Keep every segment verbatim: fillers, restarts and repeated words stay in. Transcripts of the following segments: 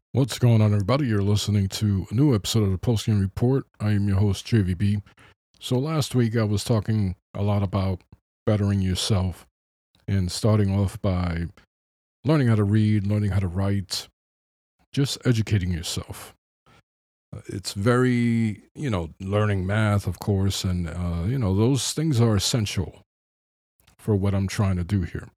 What's going on, everybody? You're listening to a new episode of the Post Game Report. I am your host, J V B. So, last week I was talking a lot about bettering yourself and starting off by learning how to read, learning how to write, just educating yourself. Uh, It's very, you know, learning math, of course, and, uh, you know, those things are essential for what I'm trying to do here.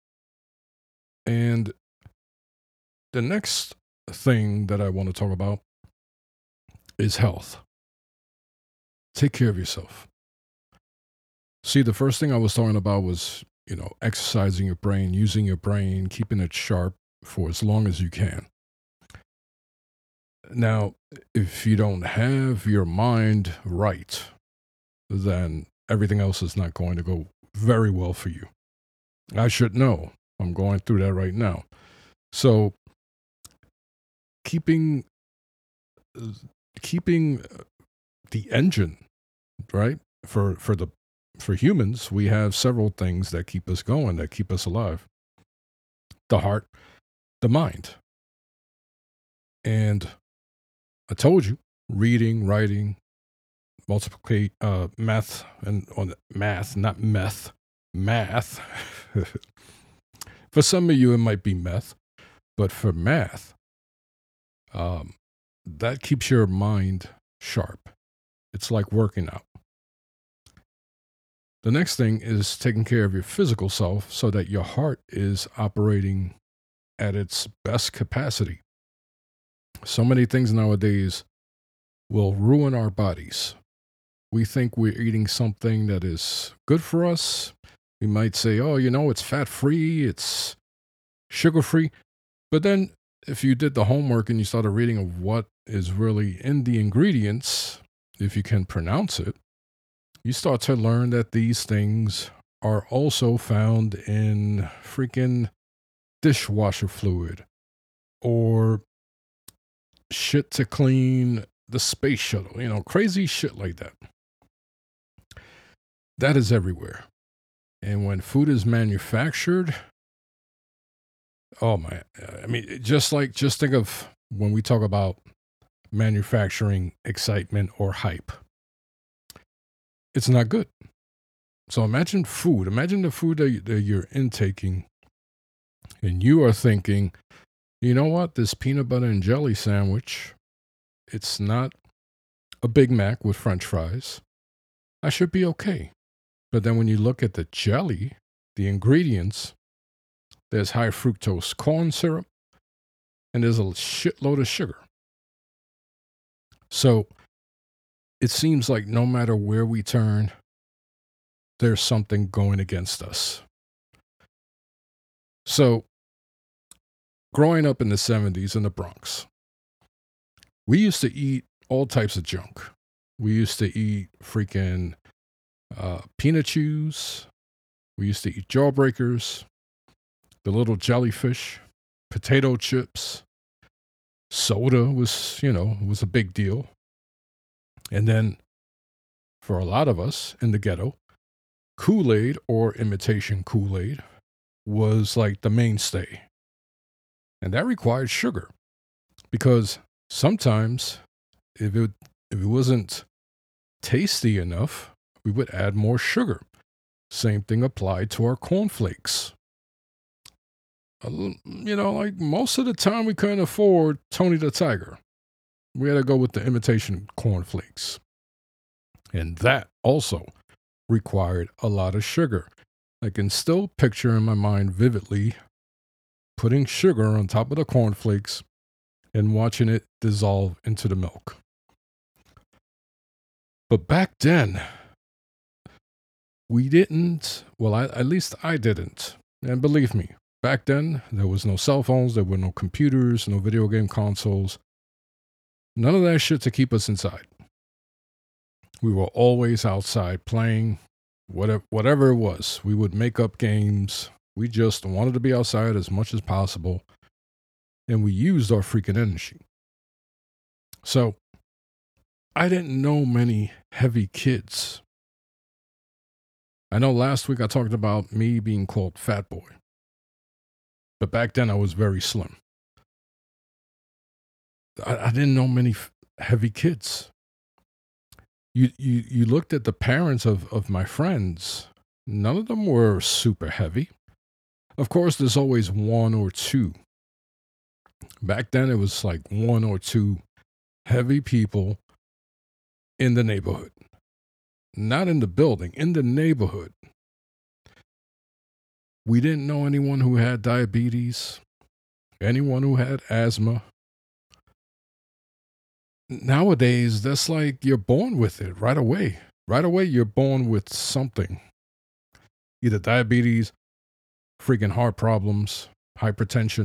And the next thing that I want to talk about is health. Take care of yourself. See, the first thing I was talking about was, you know, exercising your brain, using your brain, keeping it sharp for as long as you can. Now, if you don't have your mind right, then everything else is not going to go very well for you. I should know. I'm going through that right now. So, keeping keeping the engine, right? For for the for humans, we have several things that keep us going, that keep us alive. The heart, the mind. And I told you, reading, writing, multiplicate, uh, math, and on math, not meth, math. For some of you, it might be meth, but for math, um, that keeps your mind sharp. It's like working out. The next thing is taking care of your physical self so that your heart is operating at its best capacity. So many things nowadays will ruin our bodies. We think we're eating something that is good for us. We might say, oh, you know, it's fat free, it's sugar free. But then if you did the homework and you started reading of what is really in the ingredients, if you can pronounce it, you start to learn that these things are also found in freaking dishwasher fluid or shit to clean the space shuttle, you know, crazy shit like that. That is everywhere. And when food is manufactured, oh my, I mean, just like, just think of when we talk about manufacturing excitement or hype, it's not good. So imagine food, imagine the food that, you, that you're intaking, and you are thinking, you know what, this peanut butter and jelly sandwich, it's not a Big Mac with French fries. I should be okay. But then when you look at the jelly, the ingredients, there's high fructose corn syrup, and there's a shitload of sugar. So it seems like no matter where we turn, there's something going against us. So, growing up in the seventies in the Bronx, we used to eat all types of junk. We used to eat freaking uh, peanut chews. We used to eat jawbreakers, the little jellyfish, potato chips. Soda was, you know, was a big deal. And then for a lot of us in the ghetto, Kool-Aid or imitation Kool-Aid was like the mainstay. And that required sugar because sometimes if it if it wasn't tasty enough, we would add more sugar. Same thing applied to our cornflakes. You know, like most of the time we couldn't afford Tony the Tiger. We had to go with the imitation cornflakes. And that also required a lot of sugar. I can still picture in my mind vividly putting sugar on top of the cornflakes and watching it dissolve into the milk. But back then, we didn't, well, I, at least I didn't. And believe me, back then, there was no cell phones, there were no computers, no video game consoles, none of that shit to keep us inside. We were always outside playing, whatever, whatever it was. We would make up games. We just wanted to be outside as much as possible. And we used our freaking energy. So, I didn't know many heavy kids. I know last week I talked about me being called Fat Boy. But back then I was very slim. I, I didn't know many f- heavy kids. You, you you looked at the parents of, of my friends. None of them were super heavy. Of course, there's always one or two. Back then, it was like one or two heavy people in the neighborhood. Not in the building, in the neighborhood. We didn't know anyone who had diabetes, anyone who had asthma. Nowadays, that's like you're born with it right away. Right away, you're born with something. Either diabetes, freaking heart problems, hypertension,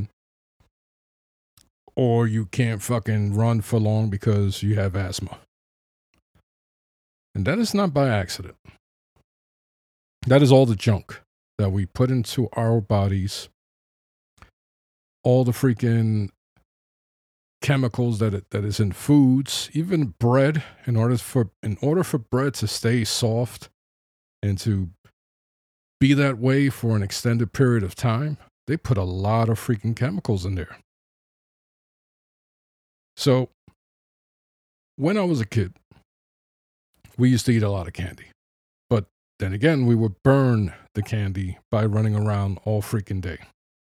or you can't fucking run for long because you have asthma. And that is not by accident. That is all the junk that we put into our bodies, all the freaking chemicals that it, that is in foods, even bread. In order for in order for bread to stay soft and to be that way for an extended period of time, they put a lot of freaking chemicals in there. So when I was a kid, we used to eat a lot of candy. But then again, we would burn the candy by running around all freaking day.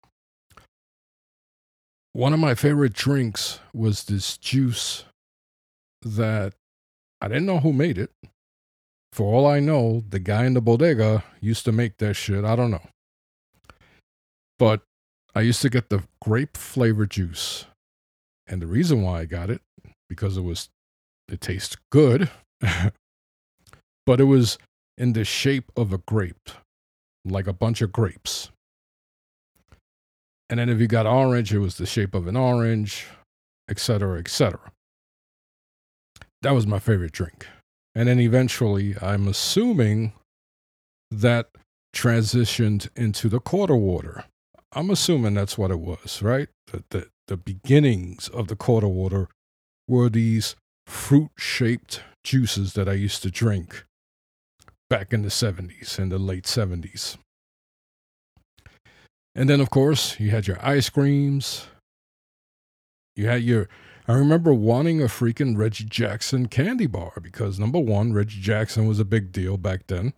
One of my favorite drinks was this juice that I didn't know who made it. For all I know, the guy in the bodega used to make that shit. I don't know. But I used to get the grape flavor juice. And the reason why I got it, because it was, it tastes good, but it was in the shape of a grape, like a bunch of grapes. And then if you got orange, it was the shape of an orange, et cetera, et cetera. That was my favorite drink. And then eventually, I'm assuming that transitioned into the quarter water. I'm assuming that's what it was, right? The, the, the beginnings of the quarter water were these fruit-shaped juices that I used to drink back in the seventies, in the late seventies. And then, of course, you had your ice creams. You had your... I remember wanting a freaking Reggie Jackson candy bar because, number one, Reggie Jackson was a big deal back then.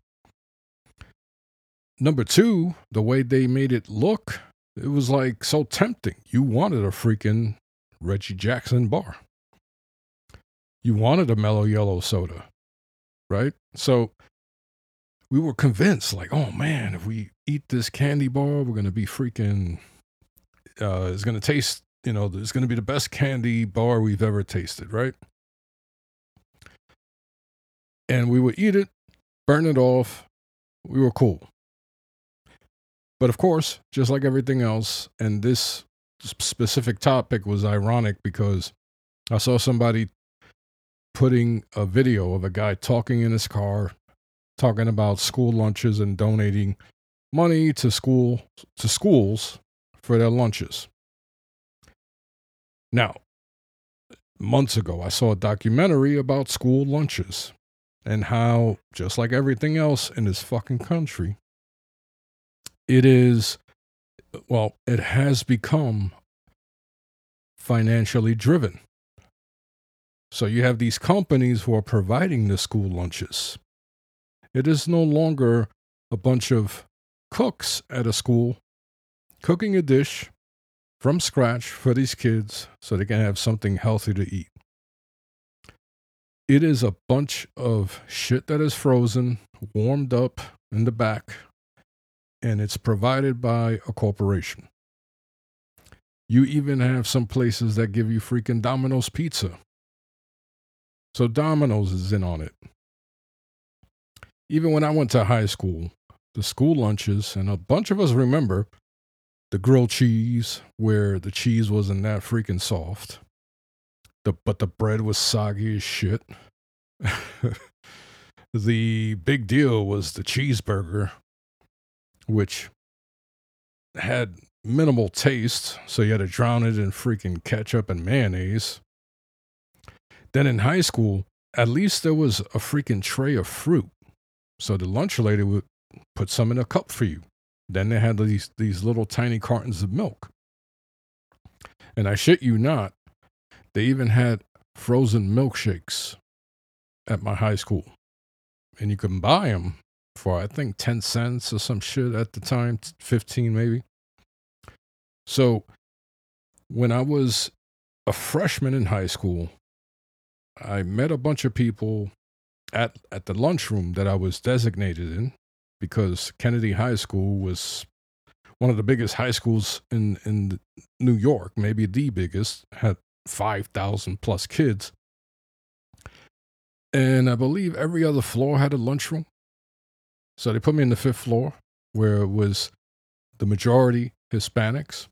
Number two, the way they made it look, it was like so tempting. You wanted a freaking Reggie Jackson bar. You wanted a Mellow Yellow soda, right? So we were convinced, like, oh man, if we eat this candy bar, we're going to be freaking, uh, it's going to taste, you know, it's going to be the best candy bar we've ever tasted, right? And we would eat it, burn it off. We were cool. But of course, just like everything else, and this specific topic was ironic because I saw somebody putting a video of a guy talking in his car, talking about school lunches and donating money to school to schools for their lunches. Now, months ago, I saw a documentary about school lunches and how, just like everything else in this fucking country, it is, well, it has become financially driven. So you have these companies who are providing the school lunches. It is no longer a bunch of cooks at a school cooking a dish from scratch for these kids so they can have something healthy to eat. It is a bunch of shit that is frozen, warmed up in the back, and it's provided by a corporation. You even have some places that give you freaking Domino's pizza. So Domino's is in on it. Even when I went to high school, the school lunches, and a bunch of us remember the grilled cheese, where the cheese wasn't that freaking soft, the, but the bread was soggy as shit. The big deal was the cheeseburger, which had minimal taste, so you had to drown it in freaking ketchup and mayonnaise. Then in high school, at least there was a freaking tray of fruit. So the lunch lady would put some in a cup for you. Then they had these, these little tiny cartons of milk. And I shit you not, They even had frozen milkshakes at my high school. And you can buy them for, I think, ten cents or some shit at the time, fifteen maybe. So when I was a freshman in high school, I met a bunch of people at, at the lunchroom that I was designated in, because Kennedy High School was one of the biggest high schools in, in New York, maybe the biggest, had five thousand plus kids. And I believe every other floor had a lunchroom. So they put me in the fifth floor, where it was the majority Hispanics.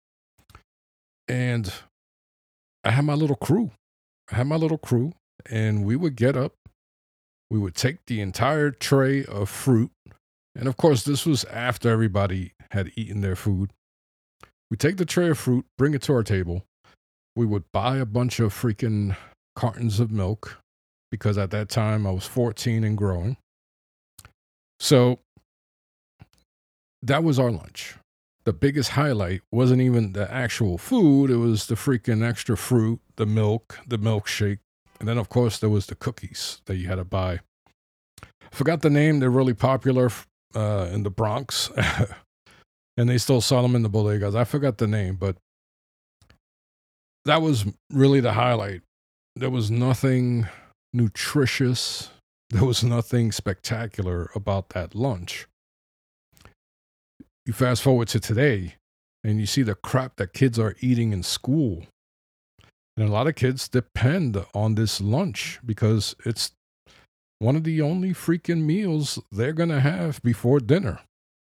And I had my little crew. I had my little crew, and we would get up. We would take the entire tray of fruit. And of course, this was after everybody had eaten their food. We take the tray of fruit, bring it to our table. We would buy a bunch of freaking cartons of milk, because at that time I was fourteen and growing. So that was our lunch. The biggest highlight wasn't even the actual food. It was the freaking extra fruit, the milk, the milkshake. And then, of course, there was the cookies that you had to buy. I forgot the name. They're really popular uh, in the Bronx. And they still sell them in the bodegas. I forgot the name, but that was really the highlight. There was nothing nutritious. There was nothing spectacular about that lunch. You fast forward to today, and you see the crap that kids are eating in school. And a lot of kids depend on this lunch because it's one of the only freaking meals they're going to have before dinner.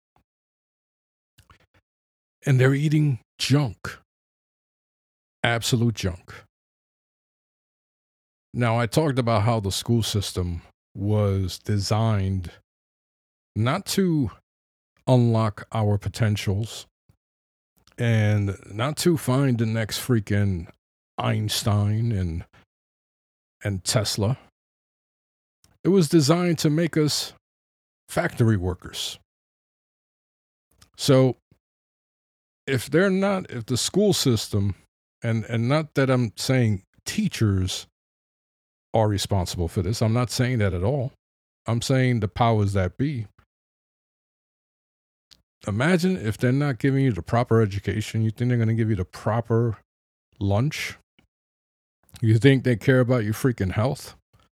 And they're eating junk. Absolute junk. Now, I talked about how the school system was designed not to unlock our potentials and not to find the next freaking Einstein and and Tesla. It was designed to make us factory workers. So if they're not, if the school system, and and not that I'm saying teachers are responsible for this, I'm not saying that at all. I'm saying the powers that be. Imagine if they're not giving you the proper education. You think they're going to give you the proper lunch? You think they care about your freaking health?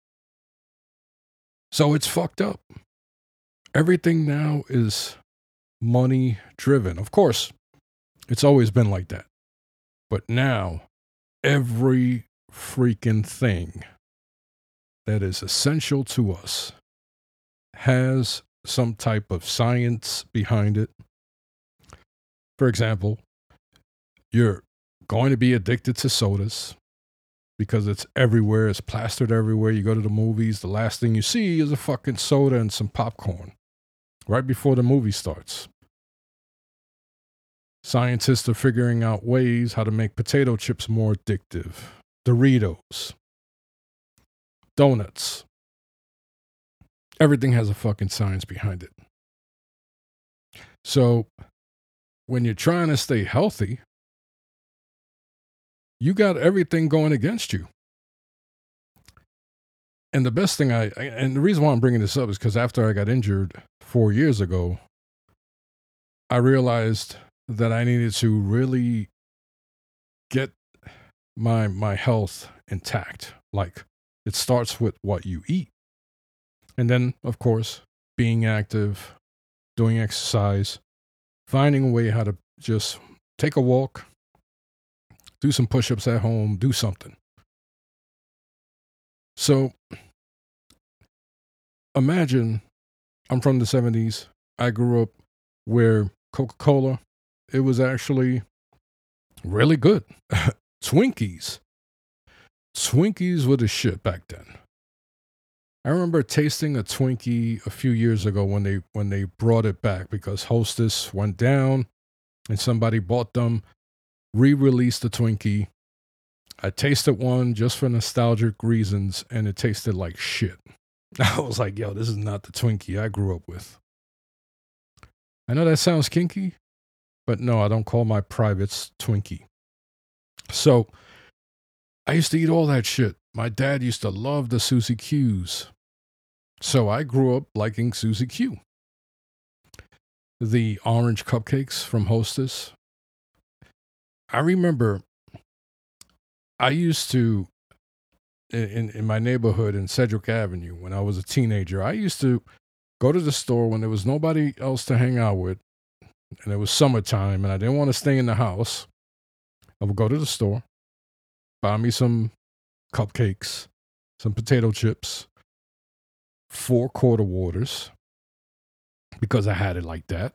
So it's fucked up. Everything now is money driven. Of course, it's always been like that. But now, every freaking thing that is essential to us has some type of science behind it. For example, you're going to be addicted to sodas because it's everywhere. It's plastered everywhere. You go to the movies, the last thing you see is a fucking soda and some popcorn right before the movie starts. Scientists are figuring out ways how to make potato chips more addictive. Doritos. Donuts. Everything has a fucking science behind it. So when you're trying to stay healthy, you got everything going against you. And the best thing I, and the reason why I'm bringing this up is because after I got injured four years ago, I realized that I needed to really get my my health intact. Like, it starts with what you eat. And then, of course, being active, doing exercise, finding a way how to just take a walk, do some push-ups at home, do something. So imagine I'm from the seventies. I grew up where Coca-Cola, it was actually really good. Twinkies. Twinkies were the shit back then. I remember tasting a Twinkie a few years ago when they when they brought it back because Hostess went down and somebody bought them, re-released the Twinkie. I tasted one just for nostalgic reasons, and it tasted like shit. I was like, yo, this is not the Twinkie I grew up with. I know that sounds kinky, but no, I don't call my privates Twinkie. So I used to eat all that shit. My dad used to love the Susie Q's. So I grew up liking Susie Q. The orange cupcakes from Hostess. I remember I used to, in, in my neighborhood in Sedgwick Avenue, when I was a teenager, I used to go to the store when there was nobody else to hang out with, and it was summertime, and I didn't want to stay in the house. I would go to the store, buy me some cupcakes, some potato chips, four quarter waters, because I had it like that.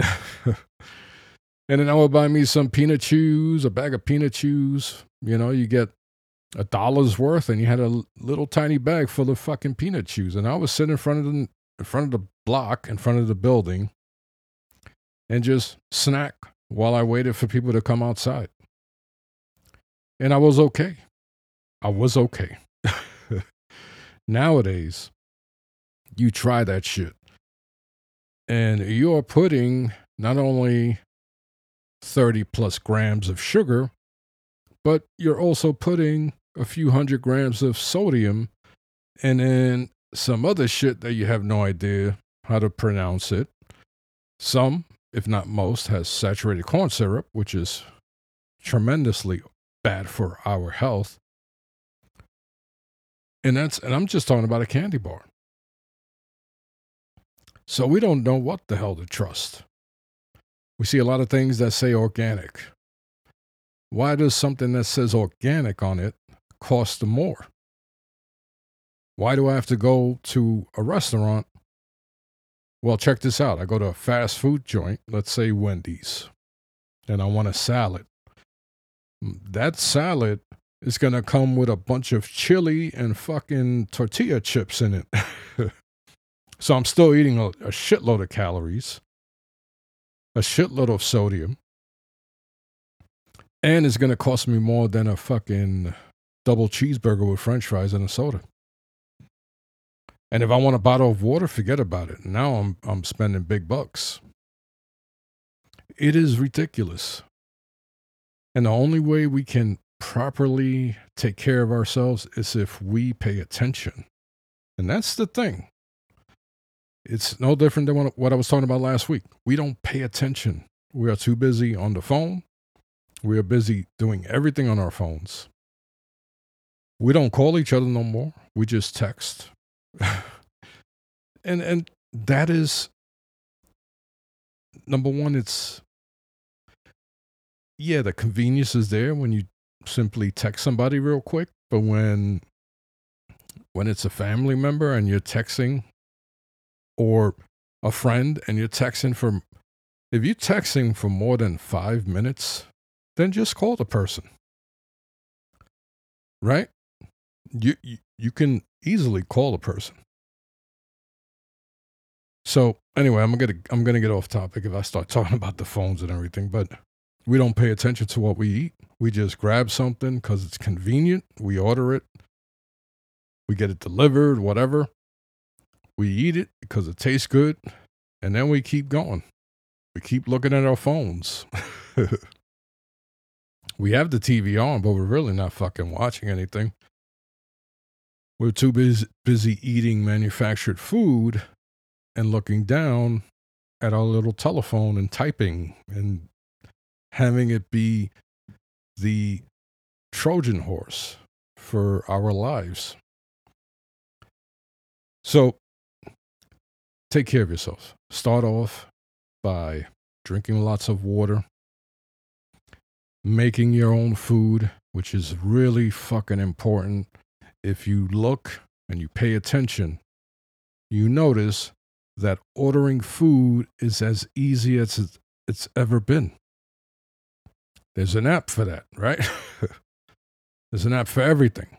And then I would buy me some peanut chews, a bag of peanut chews. You know, you get a dollar's worth, and you had a little tiny bag full of fucking peanut chews. And I was sitting in front of the in front of the block, in front of the building, and just snack while I waited for people to come outside. And I was okay. I was okay. Nowadays, you try that shit, and you're putting not only thirty plus grams of sugar, but you're also putting a few hundred grams of sodium and then some other shit that you have no idea how to pronounce it. Some, if not most, has saturated corn syrup, which is tremendously bad for our health. And that's and I'm just talking about a candy bar. So we don't know what the hell to trust. We see a lot of things that say organic. Why does something that says organic on it cost more? Why do I have to go to a restaurant? Well, check this out. I go to a fast food joint, let's say Wendy's, and I want a salad. That salad is going to come with a bunch of chili and fucking tortilla chips in it. So I'm still eating a, a shitload of calories, a shitload of sodium, and it's going to cost me more than a fucking double cheeseburger with french fries and a soda. And if I want a bottle of water, forget about it. Now I'm I'm spending big bucks. It is ridiculous. And the only way we can properly take care of ourselves is if we pay attention. And that's the thing. It's no different than what I was talking about last week. We don't pay attention. We are too busy on the phone. We are busy doing everything on our phones. We don't call each other no more. We just text. and and that is, number one, it's, yeah, the convenience is there when you simply text somebody real quick. But when when it's a family member and you're texting, or a friend and you're texting for, if you're texting for more than five minutes, then just call the person. Right? You, you, you can easily call a person. So anyway, I'm gonna I'm gonna get off topic if I start talking about the phones and everything, but we don't pay attention to what we eat. We just grab something because it's convenient. We order it. We get it delivered, whatever. We eat it because it tastes good, and then we keep going. We keep looking at our phones. We have the T V on, but we're really not fucking watching anything. We're too busy, busy eating manufactured food and looking down at our little telephone and typing and having it be the Trojan horse for our lives. So take care of yourself. Start off by drinking lots of water, making your own food, which is really fucking important. If you look and you pay attention, you notice that ordering food is as easy as it's ever been. There's an app for that, right? There's an app for everything.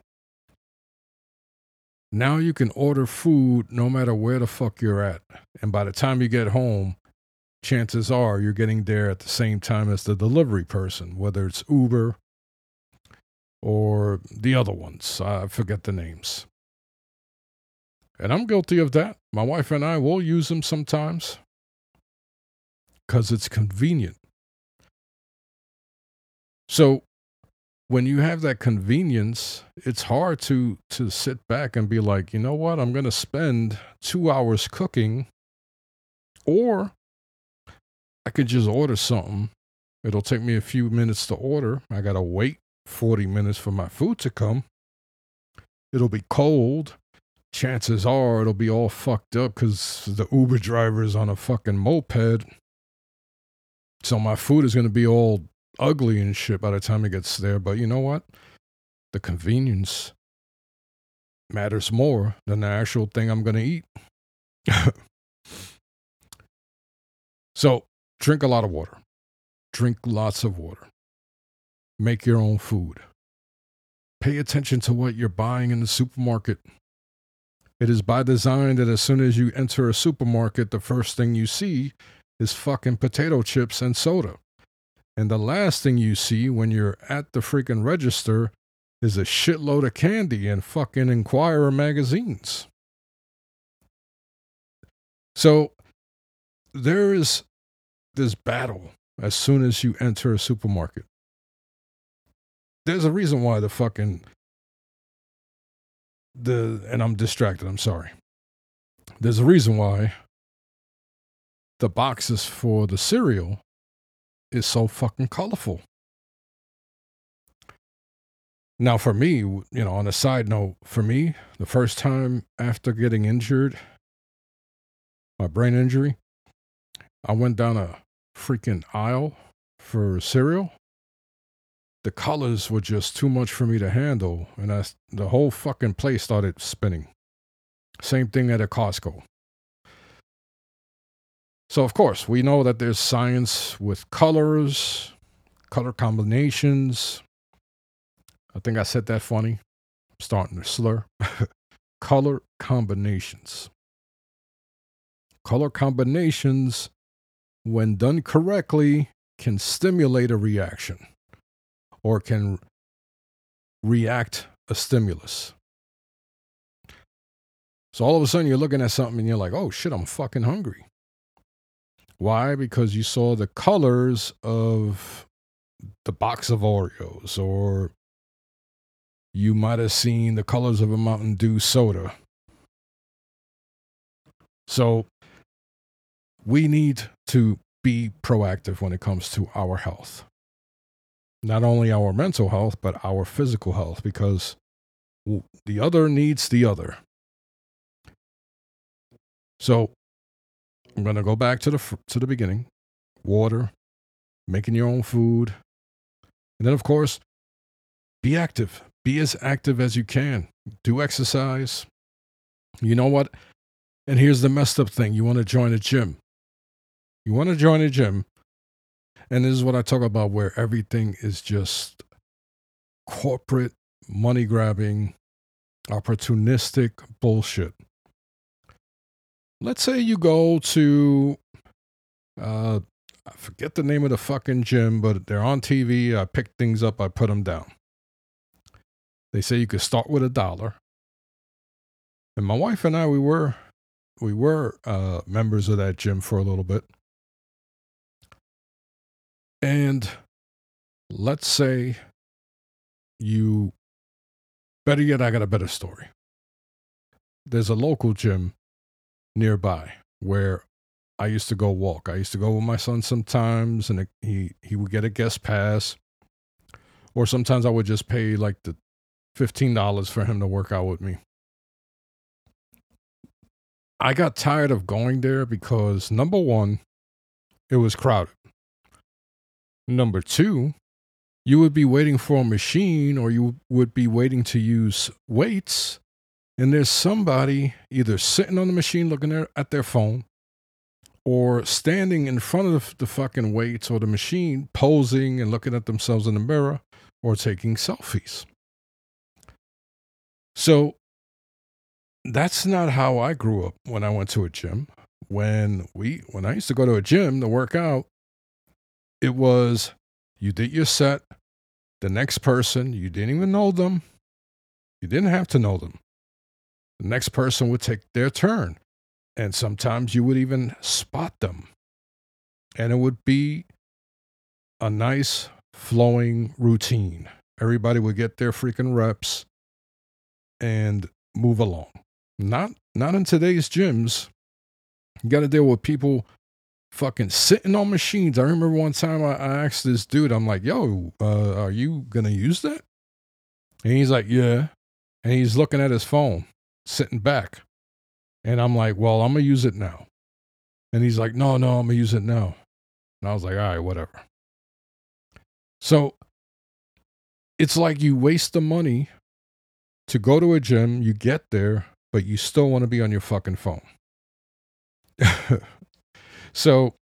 Now you can order food no matter where the fuck you're at. And by the time you get home, chances are you're getting there at the same time as the delivery person, whether it's Uber or the other ones. I forget the names. And I'm guilty of that. My wife and I will use them sometimes because it's convenient. So when you have that convenience, it's hard to to sit back and be like, you know what, I'm going to spend two hours cooking, or I could just order something. It'll take me a few minutes to order. I got to wait forty minutes for my food to come. It'll be cold. Chances are it'll be all fucked up because the Uber driver is on a fucking moped. So my food is going to be all ugly and shit by the time it gets there. But you know what? The convenience matters more than the actual thing I'm going to eat. So drink a lot of water. Drink lots of water. Make your own food. Pay attention to what you're buying in the supermarket. It is by design that as soon as you enter a supermarket, the first thing you see is fucking potato chips and soda. And the last thing you see when you're at the freaking register is a shitload of candy and fucking Enquirer magazines. So there is this battle as soon as you enter a supermarket. There's a reason why the fucking the and I'm distracted, I'm sorry. There's a reason why the boxes for the cereal is so fucking colorful. Now for me, you know, on a side note, for me, the first time after getting injured, my brain injury, I went down a freaking aisle for cereal. The colors were just too much for me to handle, and I, the whole fucking place started spinning. Same thing at a Costco. So, of course, we know that there's science with colors, color combinations. I think I said that funny. I'm starting to slur. Color combinations. Color combinations, when done correctly, can stimulate a reaction or can react a stimulus. So all of a sudden you're looking at something and you're like, oh shit, I'm fucking hungry. Why? Because you saw the colors of the box of Oreos, or you might have seen the colors of a Mountain Dew soda. So we need to be proactive when it comes to our health. Not only our mental health, but our physical health, because the other needs the other. So I'm going to go back to the to the beginning. Water, making your own food. And then, of course, be active. Be as active as you can. Do exercise. You know what? And here's the messed up thing. You want to join a gym. You want to join a gym. And this is what I talk about, where everything is just corporate, money-grabbing, opportunistic bullshit. Let's say you go to, uh, I forget the name of the fucking gym, but they're on T V. I pick things up, I put them down. They say you could start with a dollar. And my wife and I, we were, we were uh, members of that gym for a little bit. And let's say you, better yet, I got a better story. There's a local gym nearby where I used to go walk. I used to go with my son sometimes, and he, he would get a guest pass. Or sometimes I would just pay like the fifteen dollars for him to work out with me. I got tired of going there because, number one, it was crowded. Number two, you would be waiting for a machine, or you would be waiting to use weights, and there's somebody either sitting on the machine looking at their phone, or standing in front of the fucking weights or the machine, posing and looking at themselves in the mirror, or taking selfies. So that's not how I grew up when I went to a gym. When we, when I used to go to a gym to work out, it was, you did your set, the next person, you didn't even know them. You didn't have to know them. The next person would take their turn. And sometimes you would even spot them. And it would be a nice flowing routine. Everybody would get their freaking reps and move along. Not not in today's gyms. You got to deal with people fucking sitting on machines. I remember one time I, I asked this dude, I'm like, yo, uh, are you going to use that? And he's like, yeah. And he's looking at his phone, sitting back. And I'm like, well, I'm going to use it now. And he's like, no, no, I'm going to use it now. And I was like, all right, whatever. So it's like you waste the money to go to a gym, you get there, but you still want to be on your fucking phone. So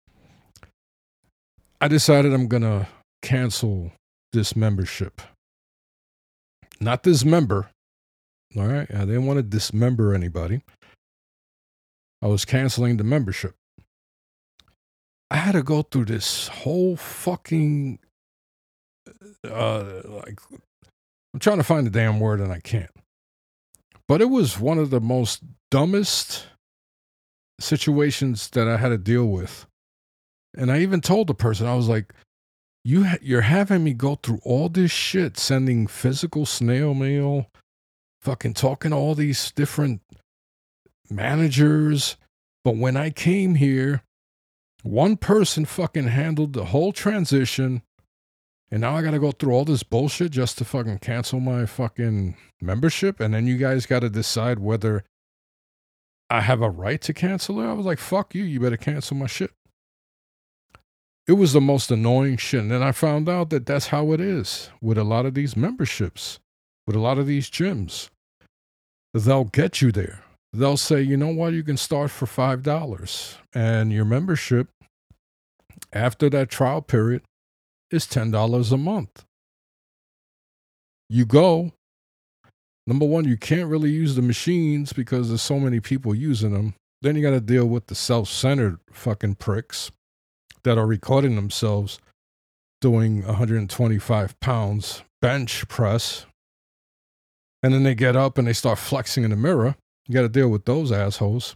I decided I'm going to cancel this membership. Not this member. All right. I didn't want to dismember anybody. I was canceling the membership. I had to go through this whole fucking, uh, like, I'm trying to find the damn word and I can't. But it was one of the most dumbest situations that I had to deal with. And I even told the person, I was like, you ha- you're having me go through all this shit, sending physical snail mail, fucking talking to all these different managers. But when I came here, one person fucking handled the whole transition. And now I got to go through all this bullshit just to fucking cancel my fucking membership. And then you guys got to decide whether I have a right to cancel it. I was like, fuck you. You better cancel my shit. It was the most annoying shit. And then I found out that that's how it is with a lot of these memberships, with a lot of these gyms. They'll get you there. They'll say, you know what, you can start for five dollars. And your membership, after that trial period, is ten dollars a month. You go. Number one, you can't really use the machines because there's so many people using them. Then you got to deal with the self-centered fucking pricks that are recording themselves doing one hundred twenty-five pounds bench press. And then they get up and they start flexing in the mirror. You got to deal with those assholes.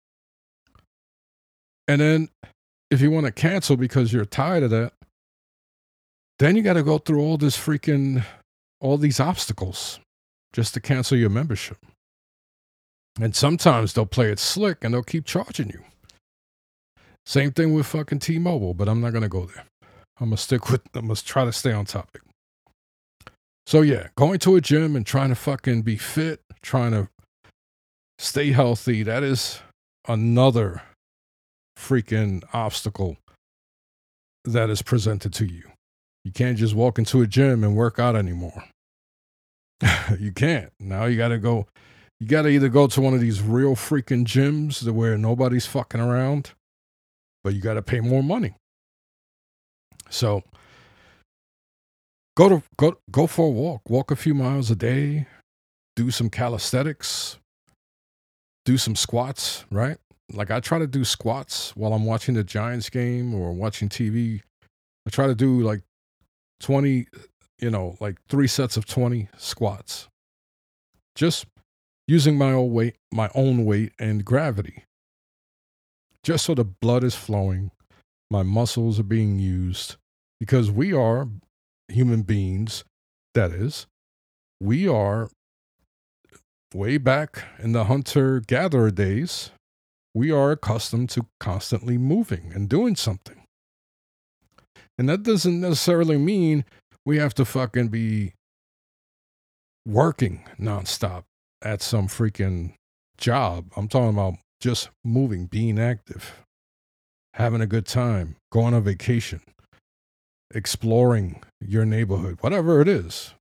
And then if you want to cancel because you're tired of that, then you got to go through all this freaking, all these obstacles just to cancel your membership. And sometimes they'll play it slick and they'll keep charging you. Same thing with fucking T-Mobile, but I'm not going to go there. I'm going to stick with, I'm going to try to stay on topic. So yeah, going to a gym and trying to fucking be fit, trying to stay healthy, that is another freaking obstacle that is presented to you. You can't just walk into a gym and work out anymore. You can't. Now you got to go, you got to either go to one of these real freaking gyms where nobody's fucking around, but you got to pay more money. So go to go go for a walk. Walk a few miles a day. Do some calisthenics. Do some squats, right? Like I try to do squats while I'm watching the Giants game or watching T V. I try to do like twenty, you know, like three sets of twenty squats. Just using my own weight, my own weight and gravity. Just so the blood is flowing, my muscles are being used, because we are human beings, that is, we are way back in the hunter-gatherer days, we are accustomed to constantly moving and doing something. And that doesn't necessarily mean we have to fucking be working nonstop at some freaking job. I'm talking about just moving, being active, having a good time, going on vacation, exploring your neighborhood, whatever it is.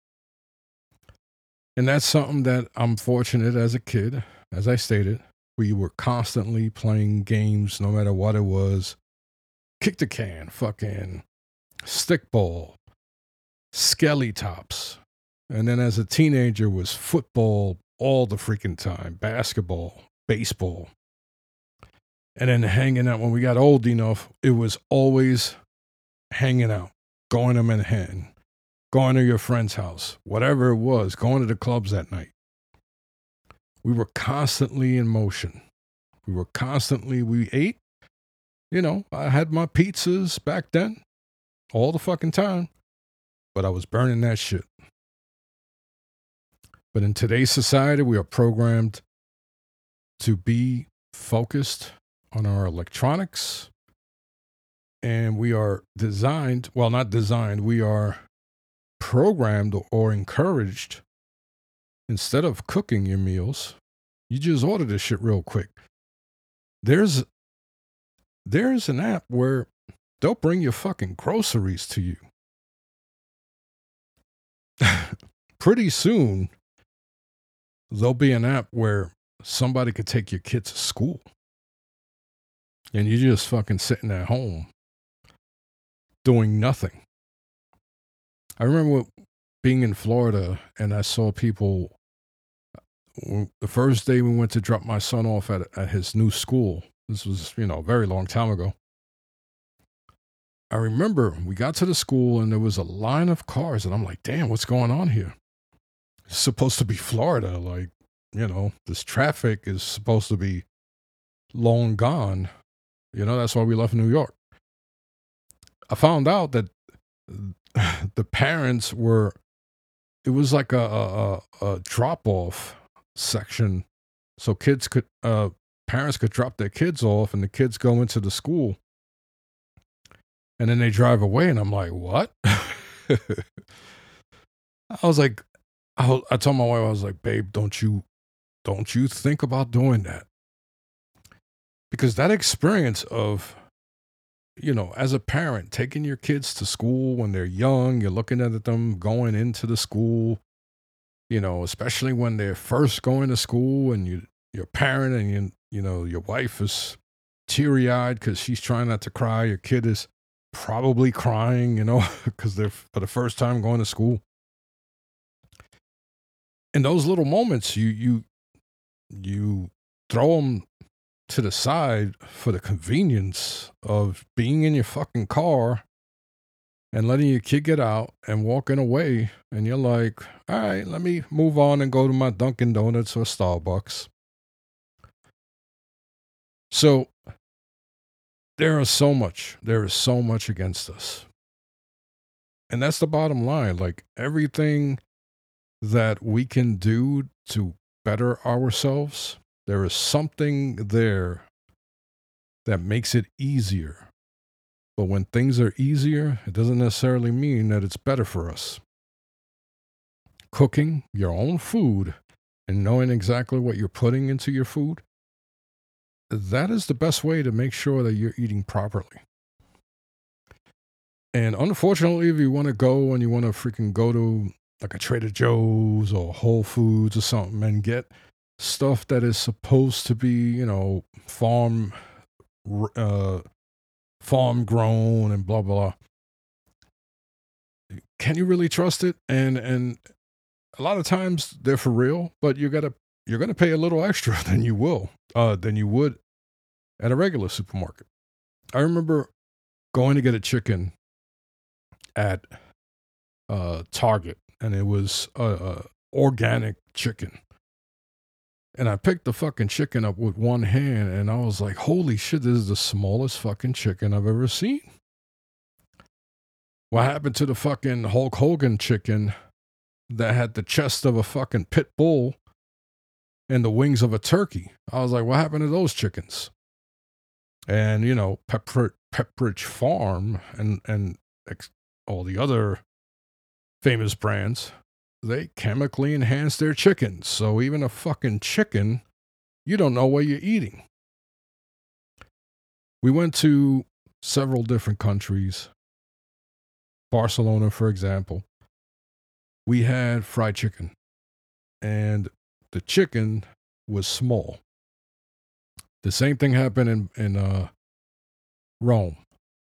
And that's something that I'm fortunate as a kid, as I stated, we were constantly playing games no matter what it was. Kick the can, fucking stickball, skelly tops. And then as a teenager was football all the freaking time, basketball, baseball. And then hanging out when we got old enough, it was always hanging out, going to Manhattan, going to your friend's house, whatever it was, going to the clubs that night. We were constantly in motion. We were constantly, we ate. You know, I had my pizzas back then all the fucking time. but I was burning that shit. But in today's society, we are programmed to be focused on our electronics, and we are designed, well, not designed, we are programmed or encouraged, instead of cooking your meals, you just order this shit real quick. There's there's an app where they'll bring your fucking groceries to you. Pretty soon, there'll be an app where somebody could take your kids to school. And you're just fucking sitting at home doing nothing. I remember being in Florida and I saw people. The first day we went to drop my son off at, at his new school. This was, you know, a very long time ago. I remember we got to the school and there was a line of cars and I'm like, damn, what's going on here? It's supposed to be Florida. Like, you know, this traffic is supposed to be long gone. You know, that's why we left New York. I found out that the parents were, it was like a, a, a drop off section. So kids could, uh, parents could drop their kids off and the kids go into the school. And then they drive away and I'm like, what? I was like, I, I told my wife, I was like, babe, don't you, don't you think about doing that? Because that experience of, you know, as a parent, taking your kids to school when they're young, you're looking at them going into the school, you know, especially when they're first going to school and you, you're a parent and you, you know, your wife is teary eyed because she's trying not to cry. Your kid is probably crying, you know, because they're for the first time going to school. In those little moments, you, you, you throw them to the side for the convenience of being in your fucking car and letting your kid get out and walking away. And you're like, all right, let me move on and go to my Dunkin' Donuts or Starbucks. So there is so much, there is so much against us. And that's the bottom line. Like everything that we can do to better ourselves, there is something there that makes it easier. But when things are easier, it doesn't necessarily mean that it's better for us. Cooking your own food and knowing exactly what you're putting into your food, that is the best way to make sure that you're eating properly. And unfortunately, if you want to go and you want to freaking go to like a Trader Joe's or Whole Foods or something and get stuff that is supposed to be, you know, farm, uh, farm grown and blah, blah, blah. Can you really trust it? And, and a lot of times they're for real, but you gotta, you're going to pay a little extra than you will, uh, than you would at a regular supermarket. I remember going to get a chicken at, uh, Target, and it was, uh, uh organic chicken. And I picked the fucking chicken up with one hand and I was like, holy shit, this is the smallest fucking chicken I've ever seen. What happened to the fucking Hulk Hogan chicken that had the chest of a fucking pit bull and the wings of a turkey? I was like, what happened to those chickens? And, you know, Pepper, Pepperidge Farm and, and ex- all the other famous brands, they chemically enhance their chickens. So even a fucking chicken, you don't know what you're eating. We went to several different countries. Barcelona, for example. We had fried chicken. And the chicken was small. The same thing happened in, in uh, Rome.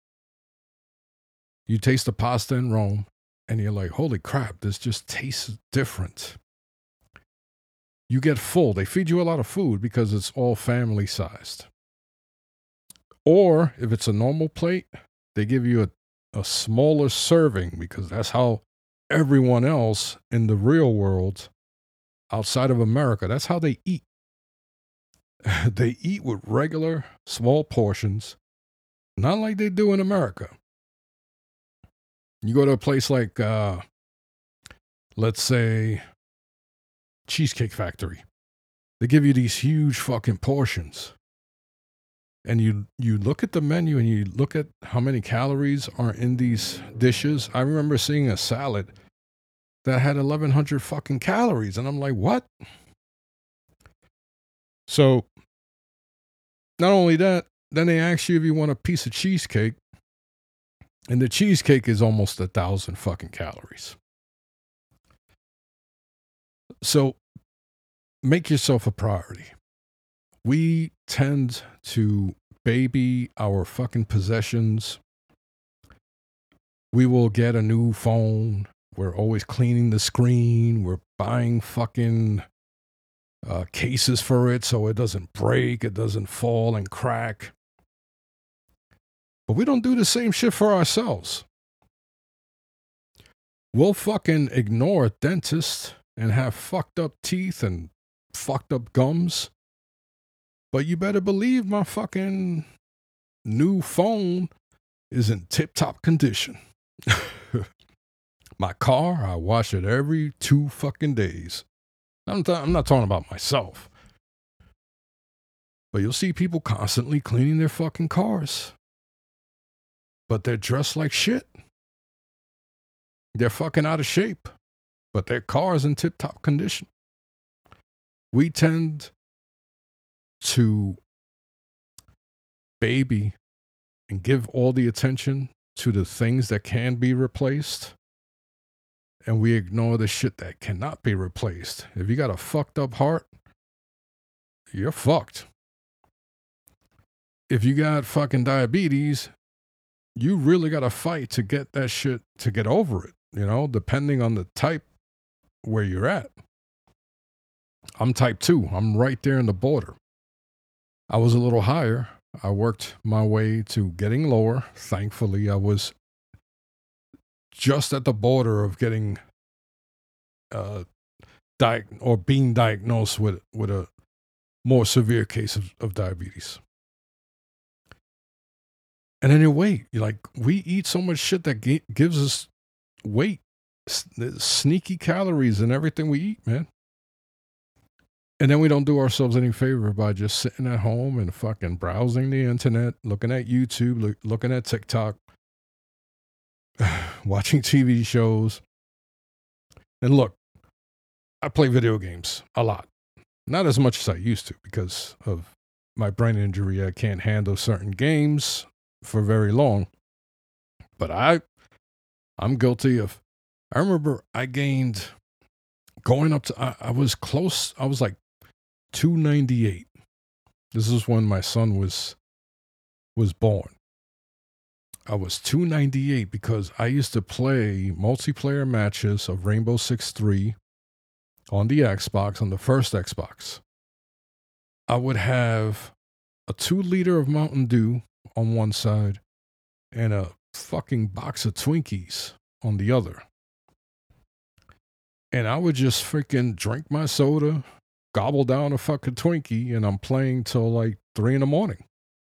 You taste the pasta in Rome. And you're like, holy crap, this just tastes different. You get full. They feed you a lot of food because it's all family sized. Or if it's a normal plate, they give you a, a smaller serving because that's how everyone else in the real world outside of America, that's how they eat. They eat with regular small portions, not like they do in America. You go to a place like uh, let's say, Cheesecake Factory. They give you these huge fucking portions. And you you look at the menu and you look at how many calories are in these dishes. I remember seeing a salad that had eleven hundred fucking calories. And I'm like, what? So, not only that, then they ask you if you want a piece of cheesecake. And the cheesecake is almost a thousand fucking calories. So, make yourself a priority. We tend to baby our fucking possessions. We will get a new phone. We're always cleaning the screen. We're buying fucking uh, cases for it so it doesn't break, it doesn't fall and crack. But we don't do the same shit for ourselves. We'll fucking ignore a dentist and have fucked up teeth and fucked up gums. But you better believe my fucking new phone is in tip-top condition. My car, I wash it every two fucking days. I'm, th- I'm not talking about myself. But you'll see people constantly cleaning their fucking cars. But they're dressed like shit. They're fucking out of shape. But their car's in tip-top condition. We tend to baby and give all the attention to the things that can be replaced, and we ignore the shit that cannot be replaced. If you got a fucked up heart, you're fucked. If you got fucking diabetes, you really got to fight to get that shit, to get over it, you know, depending on the type where you're at. I'm type two. I'm right there in the border. I was a little higher. I worked my way to getting lower. Thankfully, I was just at the border of getting uh, di- or being diagnosed with with a more severe case of, of diabetes. And then your weight, you're like, we eat so much shit that g- gives us weight, S- sneaky calories in everything we eat, man. And then we don't do ourselves any favor by just sitting at home and fucking browsing the internet, looking at YouTube, look, looking at TikTok, watching T V shows. And look, I play video games a lot. Not as much as I used to because of my brain injury. I can't handle certain games for very long. But I, I'm guilty of, I remember I gained, going up to, I, I was close, I was like two ninety-eight. This is when my son was was born. I was two ninety-eight because I used to play multiplayer matches of Rainbow Six three on the Xbox, on the first Xbox. I would have a two liter of Mountain Dew on one side and a fucking box of Twinkies on the other. And I would just freaking drink my soda, gobble down a fucking Twinkie, and I'm playing till like three in the morning.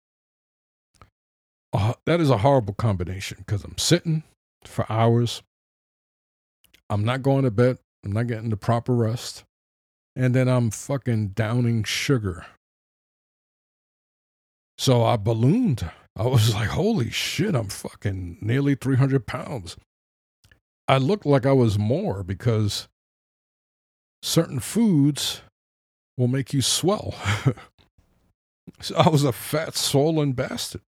Uh, that is a horrible combination because I'm sitting for hours. I'm not going to bed. I'm not getting the proper rest. And then I'm fucking downing sugar. So I ballooned. I was like, holy shit, I'm fucking nearly three hundred pounds. I looked like I was more because certain foods will make you swell. So I was a fat, swollen bastard.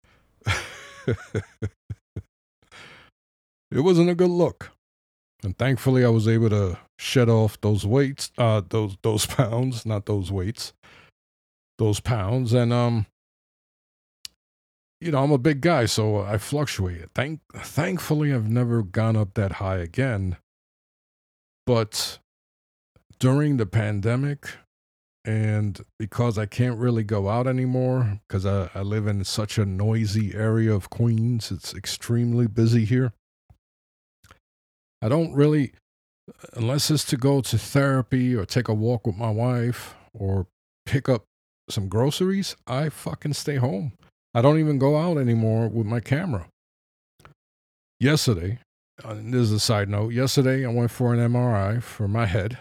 It wasn't a good look. And thankfully I was able to shed off those weights, uh, those those pounds, not those weights, those pounds. And um, you know, I'm a big guy, so I fluctuate. Thank thankfully I've never gone up that high again. But during the pandemic, and because I can't really go out anymore, because I, I live in such a noisy area of Queens, it's extremely busy here. I don't really, unless it's to go to therapy or take a walk with my wife or pick up some groceries, I fucking stay home. I don't even go out anymore with my camera. Yesterday, uh, this is a side note. Yesterday, I went for an M R I for my head,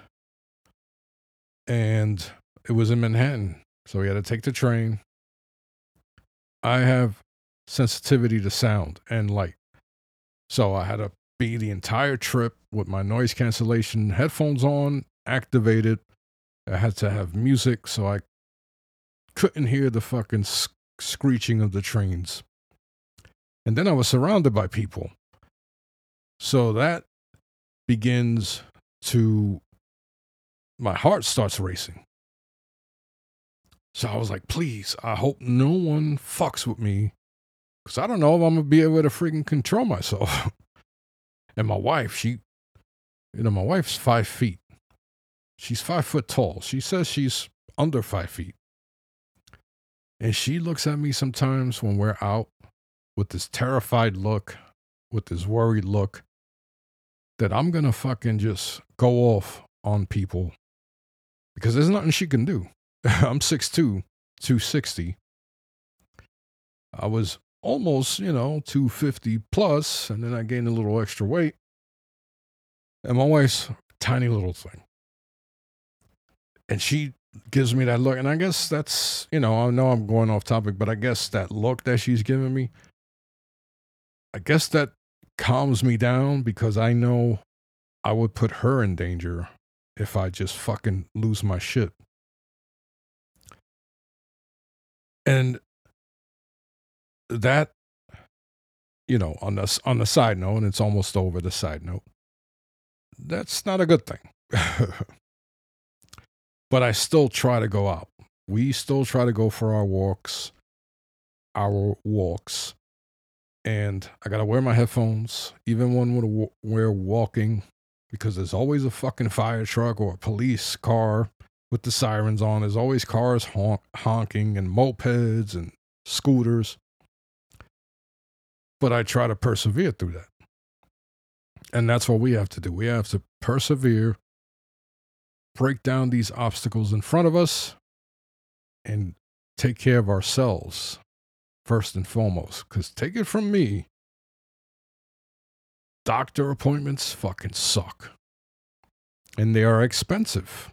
and it was in Manhattan. So we had to take the train. I have sensitivity to sound and light. So I had to be the entire trip with my noise cancellation headphones on, activated. I had to have music so I couldn't hear the fucking sc- screeching of the trains. And then I was surrounded by people. So that begins to, my heart starts racing. So I was like, please, I hope no one fucks with me, because I don't know if I'm going to be able to freaking control myself. And my wife, she, you know, my wife's five feet. She's five foot tall. She says she's under five feet. And she looks at me sometimes when we're out with this terrified look, with this worried look, that I'm going to fucking just go off on people because there's nothing she can do. I'm six two, two sixty. I was almost, you know, two fifty plus, and then I gained a little extra weight. And my wife's a tiny little thing. And she gives me that look. And I guess that's, you know, I know I'm going off topic, but I guess that look that she's giving me, I guess that calms me down because I know I would put her in danger if I just fucking lose my shit. And that, you know, on the, on the side note, and it's almost over the side note, that's not a good thing. But I still try to go out. We still try to go for our walks, our walks. And I got to wear my headphones, even when we're walking, because there's always a fucking fire truck or a police car with the sirens on. There's always cars honk, honking and mopeds and scooters. But I try to persevere through that. And that's what we have to do. We have to persevere, break down these obstacles in front of us, and take care of ourselves first and foremost. Because take it from me, doctor appointments fucking suck. And they are expensive.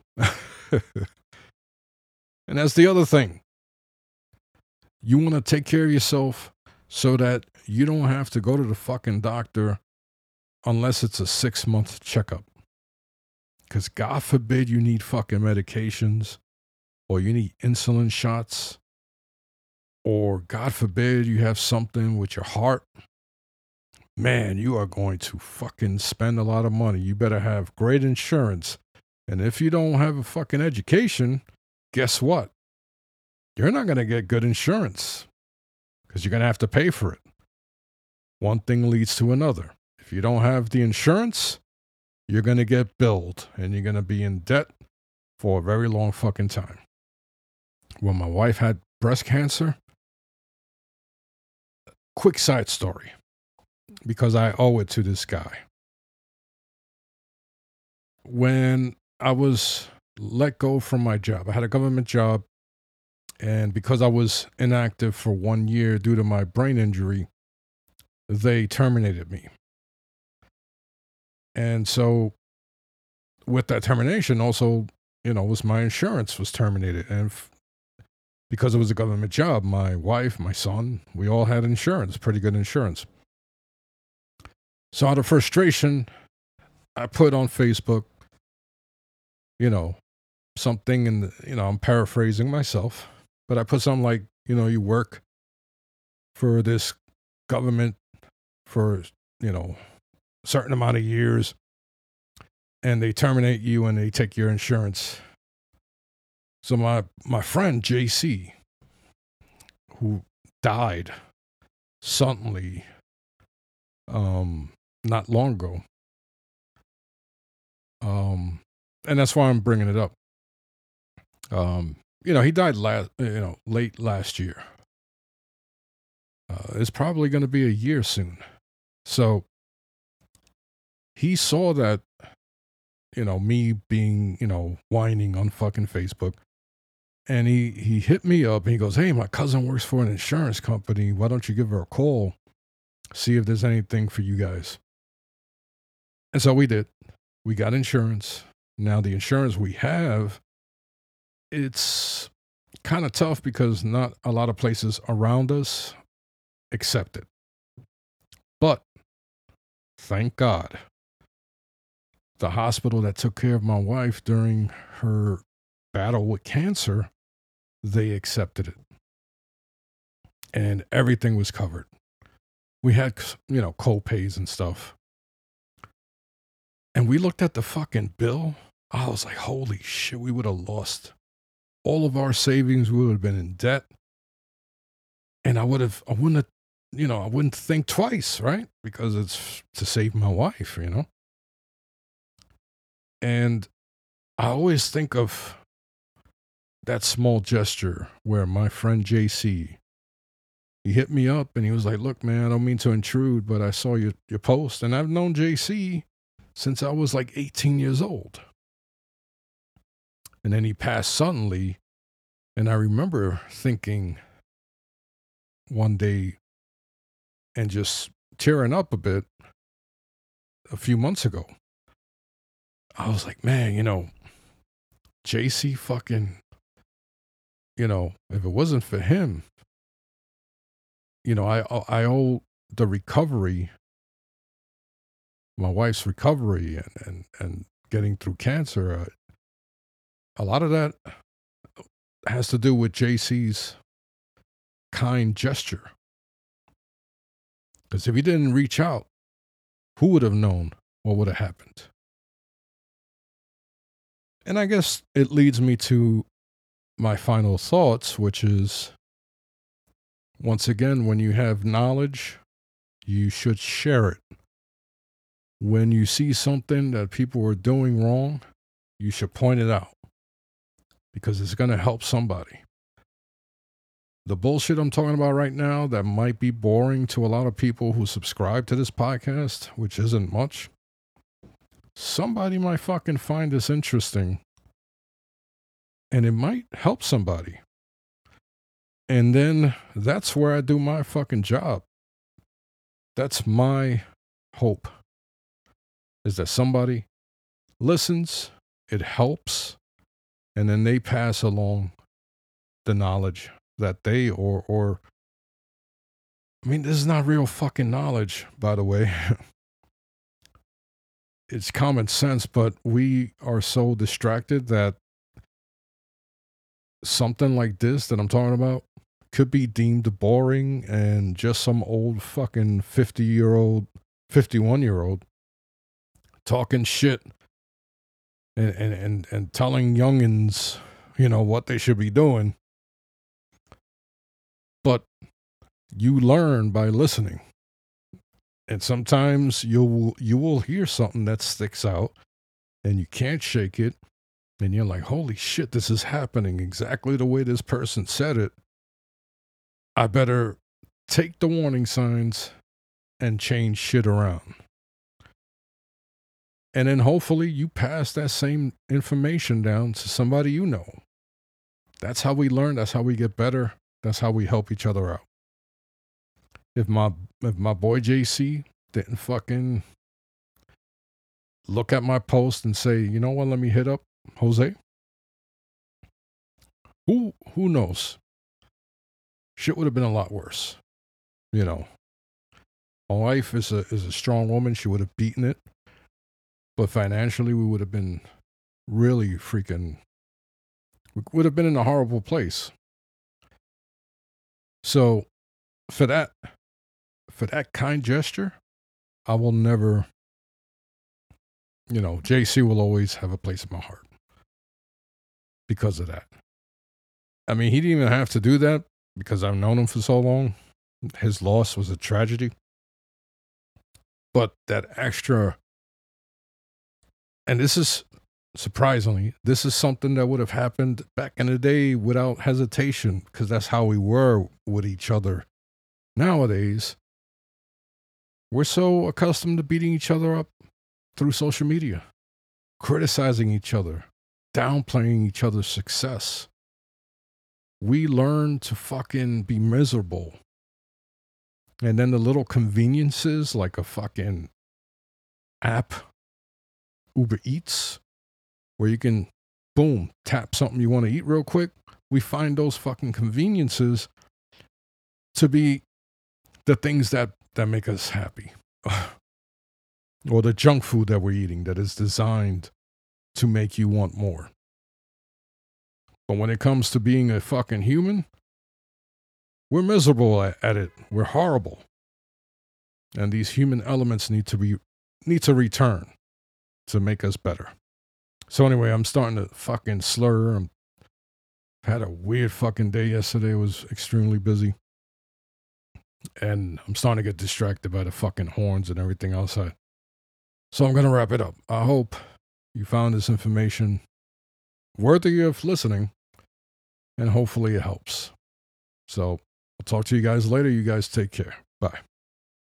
And that's the other thing. You want to take care of yourself so that you don't have to go to the fucking doctor unless it's a six month checkup. Because God forbid you need fucking medications, or you need insulin shots, or God forbid you have something with your heart. Man, you are going to fucking spend a lot of money. You better have great insurance. And if you don't have a fucking education, guess what? You're not going to get good insurance because you're going to have to pay for it. One thing leads to another. If you don't have the insurance, you're going to get billed and you're going to be in debt for a very long fucking time. When my wife had breast cancer, quick side story, because I owe it to this guy. When I was let go from my job, I had a government job, and because I was inactive for one year due to my brain injury, they terminated me. And so with that termination, also, you know, was my insurance was terminated. And f- because it was a government job, my wife, my son, we all had insurance, pretty good insurance. So out of frustration, I put on Facebook, you know, something, and, you know, I'm paraphrasing myself, but I put something like, you know, you work for this government for, you know, a certain amount of years, and they terminate you and they take your insurance. So my, my friend J C, who died suddenly um, not long ago, um, and that's why I'm bringing it up. Um, you know, he died last, you know, late last year. Uh, it's probably going to be a year soon. So he saw that, you know, me being, you know, whining on fucking Facebook. And he, he hit me up and he goes, hey, my cousin works for an insurance company. Why don't you give her a call? See if there's anything for you guys. And so we did. We got insurance. Now, the insurance we have, it's kind of tough because not a lot of places around us accept it. But thank God, the hospital that took care of my wife during her battle with cancer, they accepted it. And everything was covered. We had, you know, co-pays and stuff. And we looked at the fucking bill. I was like, holy shit, we would have lost all of our savings. We would have been in debt. And I would have, I wouldn't have, you know, I wouldn't think twice, right? Because it's to save my wife, you know? And I always think of that small gesture where my friend J C, he hit me up and he was like, look, man, I don't mean to intrude, but I saw your, your post. And I've known J C since I was like eighteen years old. And then he passed suddenly. And I remember thinking one day and just tearing up a bit a few months ago. I was like, man, you know, J C fucking, you know, if it wasn't for him, you know, I I owe the recovery, my wife's recovery and, and, and getting through cancer. Uh, a lot of that has to do with J C's kind gesture. Because if he didn't reach out, who would have known what would have happened? And I guess it leads me to my final thoughts, which is, once again, when you have knowledge, you should share it. When you see something that people are doing wrong, you should point it out because it's going to help somebody. The bullshit I'm talking about right now that might be boring to a lot of people who subscribe to this podcast, which isn't much, somebody might fucking find this interesting and it might help somebody. And then that's where I do my fucking job. That's my hope, is that somebody listens, it helps, and then they pass along the knowledge that they or or I mean, this is not real fucking knowledge, by the way. It's common sense, but we are so distracted that something like this that I'm talking about could be deemed boring and just some old fucking fifty year old, fifty-one year old talking shit and, and, and, and telling youngins, you know, what they should be doing. But you learn by listening. And sometimes you'll, you will hear something that sticks out and you can't shake it. And you're like, holy shit, this is happening exactly the way this person said it. I better take the warning signs and change shit around. And then hopefully you pass that same information down to somebody you know. That's how we learn. That's how we get better. That's how we help each other out. If my if my boy J C didn't fucking look at my post and say, you know what, let me hit up Jose. Who who knows? Shit would have been a lot worse. You know. My wife is a is a strong woman. She would have beaten it. But financially we would have been really freaking we would have been in a horrible place. So for that for that kind gesture, I will never, you know, J C will always have a place in my heart because of that. I mean, he didn't even have to do that because I've known him for so long. His loss was a tragedy. But that extra, and this is surprisingly, this is something that would have happened back in the day without hesitation because that's how we were with each other. Nowadays, we're so accustomed to beating each other up through social media, criticizing each other, downplaying each other's success. We learn to fucking be miserable. And then the little conveniences like a fucking app Uber Eats, where you can, boom, tap something you want to eat real quick. We find those fucking conveniences to be the things that, that make us happy. Or the junk food that we're eating that is designed to make you want more. But when it comes to being a fucking human, we're miserable at, at it. We're horrible. And these human elements need to be need to return to make us better. So anyway, I'm starting to fucking slur. I'm had a weird fucking day yesterday. I was extremely busy. And I'm starting to get distracted by the fucking horns and everything outside. So I'm going to wrap it up. I hope you found this information worthy of listening, and hopefully it helps. So I'll talk to you guys later. You guys take care. Bye.